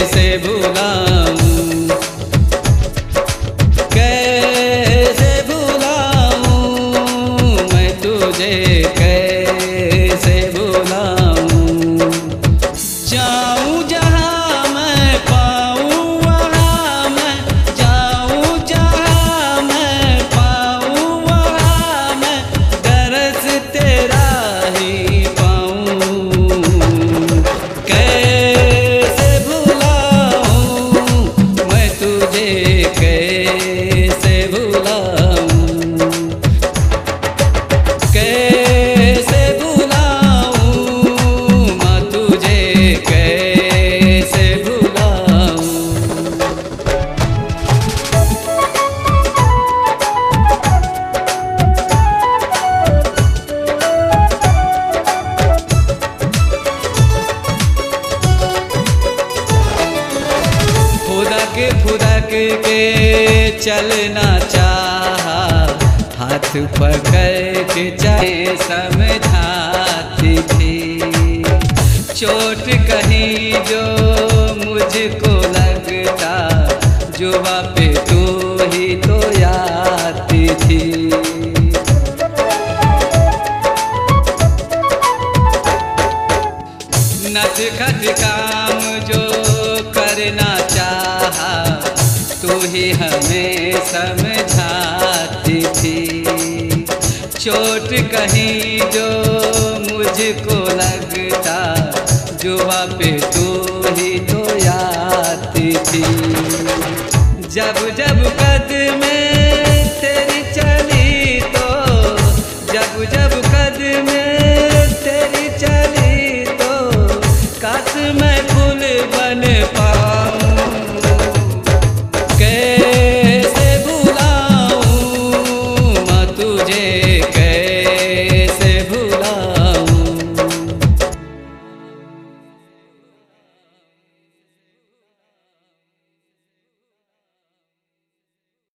कैसे भुलाऊं, कैसे भुलाऊं मैं तुझे, कैसे भुलाऊं। जाऊं जहाँ मैं पाऊं वहाँ मैं, जाऊं जहाँ मैं पाऊं वहाँ मैं, दरस तेरा ही पाऊं। कैसे भुलाऊं मैं तुझे, कैसे भुलाऊं, कैसे भुलाऊं मैं तुझे, कैसे भुलाऊं। फुदक के चलना चाहा, हाथ पकड़ के चाहे समझाती थी। चोट कहीं जो मुझको लगता, जुबा पे तू ही तो आती थी। नटखट काम जो करना चाहा, तू ही हमें समझाती थी। चोट कहीं जो मुझको लगता, जुबा पे तू ही तो आती थी। जब जब कदमें तेरी चली तो, जब जब कदमें तेरी चली तो, काश मैं फूल बन पाऊं। कैसे भुलाऊं मैं तुझे,